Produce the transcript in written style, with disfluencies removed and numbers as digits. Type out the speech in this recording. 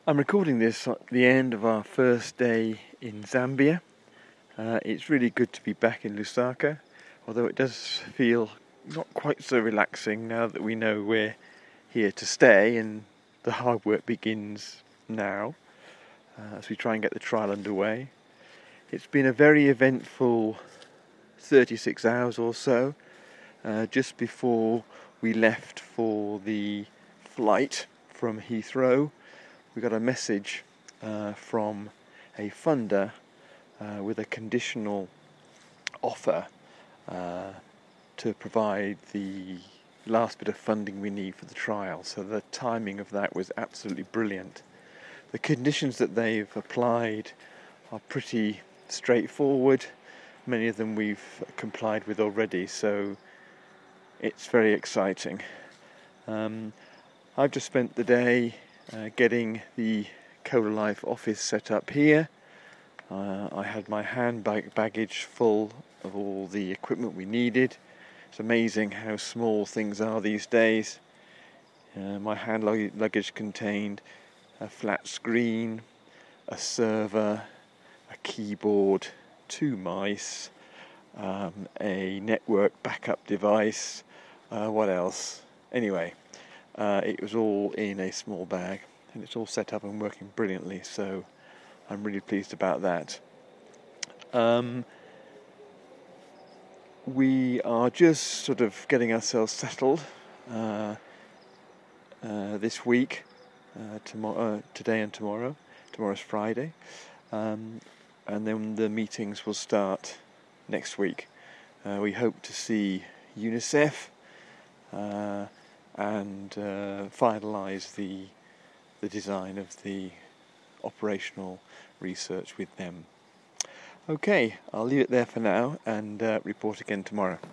I'm recording this at the end of our first day in Zambia. It's really good to be back in Lusaka, although it does feel not quite so relaxing now that we know we're here to stay and the hard work begins now as we try and get the trial underway. It's been a very eventful 36 hours or so. Just before we left for the flight from Heathrow, we got a message from a funder with a conditional offer to provide the last bit of funding we need for the trial. So the timing of that was absolutely brilliant. The conditions that they've applied are pretty straightforward. Many of them we've complied with already, so it's very exciting. I've just spent the day getting the Cola Life office set up here. I had my hand baggage full of all the equipment we needed. It's amazing how small things are these days. My hand luggage contained a flat screen, a server, a keyboard, 2 mice, a network backup device, what else? Anyway, it was all in a small bag and it's all set up and working brilliantly, so I'm really pleased about that. We are just sort of getting ourselves settled this week, today and tomorrow. Tomorrow's Friday, and then the meetings will start next week. We hope to see UNICEF and finalise the design of the operational research with them. Okay, I'll leave it there for now and report again tomorrow.